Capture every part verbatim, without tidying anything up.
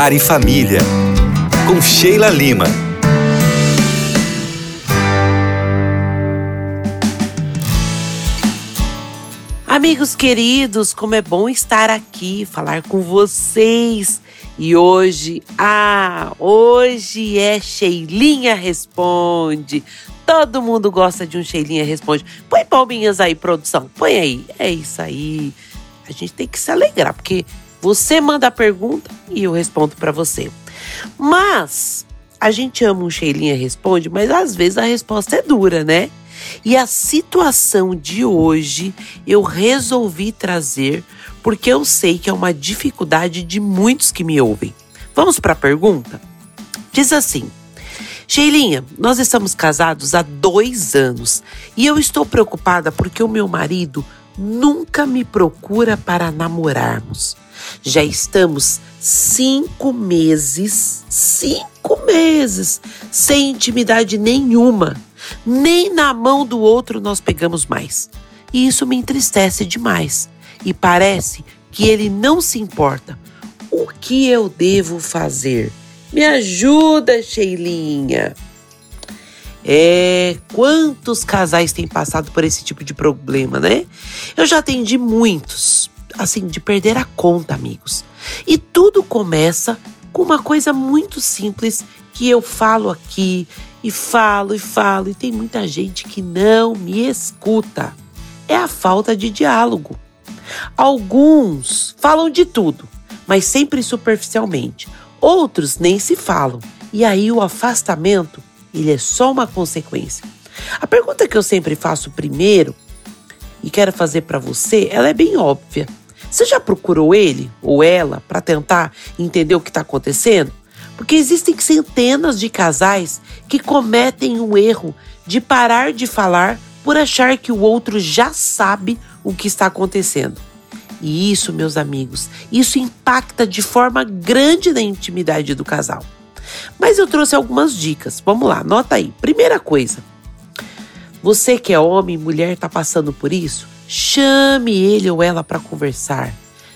Lar e Família, com Sheila Lima. Amigos queridos, como é bom estar aqui, falar com vocês. E hoje, ah, hoje é Sheilinha Responde. Todo mundo gosta de um Sheilinha Responde. Põe palminhas aí, produção, põe aí. É isso aí. A gente tem que se alegrar, porque você manda a pergunta e eu respondo para você. Mas a gente ama um Sheilinha Responde, mas às vezes a resposta é dura, né? E a situação de hoje eu resolvi trazer porque eu sei que é uma dificuldade de muitos que me ouvem. Vamos para a pergunta? Diz assim: Sheilinha, nós estamos casados há dois anos e eu estou preocupada porque o meu marido nunca me procura para namorarmos. Já estamos cinco meses, cinco meses, sem intimidade nenhuma. Nem na mão do outro nós pegamos mais. E isso me entristece demais. E parece que ele não se importa. O que eu devo fazer? Me ajuda, Sheilinha. É, quantos casais têm passado por esse tipo de problema, né? Eu já atendi muitos, assim, de perder a conta, amigos. E tudo começa com uma coisa muito simples que eu falo aqui, e falo, e falo, e tem muita gente que não me escuta. É a falta de diálogo. Alguns falam de tudo, mas sempre superficialmente. Outros nem se falam. E aí o afastamento, ele é só uma consequência. A pergunta que eu sempre faço primeiro, e quero fazer para você, ela é bem óbvia. Você já procurou ele ou ela para tentar entender o que está acontecendo? Porque existem centenas de casais que cometem o erro de parar de falar por achar que o outro já sabe o que está acontecendo. E isso, meus amigos, isso impacta de forma grande na intimidade do casal. Mas eu trouxe algumas dicas. Vamos lá, anota aí. Primeira coisa, você que é homem e mulher está passando por isso, chame ele ou ela para conversar.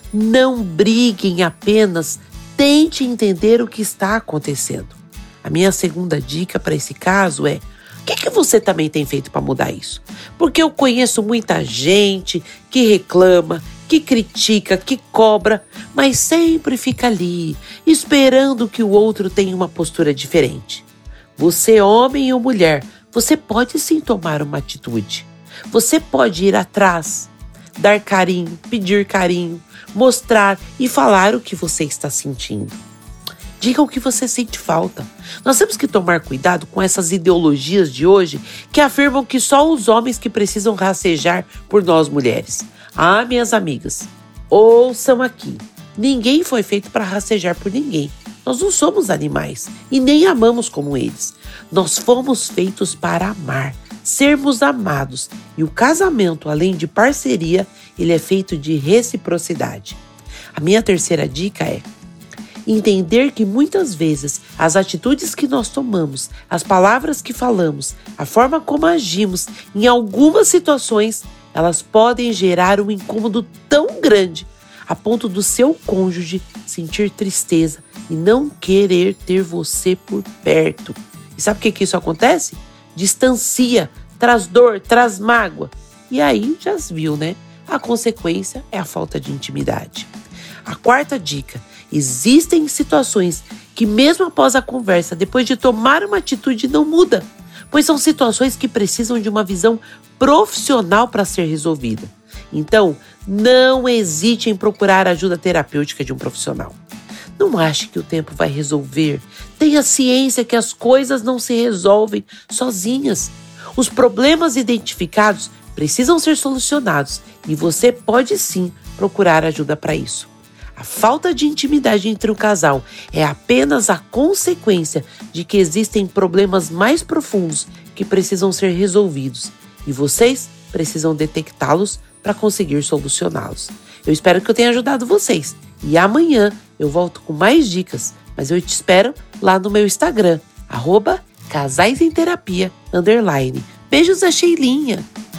Não briguem apenas. Tente entender o que está acontecendo. A minha segunda dica para esse caso é: o que, que você também tem feito para mudar isso? Porque eu conheço muita gente que reclama, que critica, que cobra, mas sempre fica ali, esperando que o outro tenha uma postura diferente. Você, homem ou mulher, você pode sim tomar uma atitude. Você pode ir atrás, dar carinho, pedir carinho, mostrar e falar o que você está sentindo. Diga o que você sente falta. Nós temos que tomar cuidado com essas ideologias de hoje que afirmam que só os homens que precisam rastejar por nós mulheres. Ah, minhas amigas, ouçam aqui. Ninguém foi feito para rastejar por ninguém. Nós não somos animais e nem amamos como eles. Nós fomos feitos para amar, sermos amados. E o casamento, além de parceria, ele é feito de reciprocidade. A minha terceira dica é entender que muitas vezes as atitudes que nós tomamos, as palavras que falamos, a forma como agimos, em algumas situações, elas podem gerar um incômodo tão grande a ponto do seu cônjuge sentir tristeza e não querer ter você por perto. E sabe o que que isso acontece? Distancia, traz dor, traz mágoa. E aí já se viu, né? A consequência é a falta de intimidade. A quarta dica: existem situações que mesmo após a conversa, depois de tomar uma atitude, não muda, pois são situações que precisam de uma visão profissional para ser resolvida. Então, não hesite em procurar a ajuda terapêutica de um profissional. Não ache que o tempo vai resolver. Tenha ciência que as coisas não se resolvem sozinhas. Os problemas identificados precisam ser solucionados e você pode sim procurar ajuda para isso. A falta de intimidade entre o casal é apenas a consequência de que existem problemas mais profundos que precisam ser resolvidos e vocês precisam detectá-los para conseguir solucioná-los. Eu espero que eu tenha ajudado vocês e amanhã eu volto com mais dicas, mas eu te espero lá no meu Instagram, arroba Casais em Terapia, underline. Beijos da Sheilinha!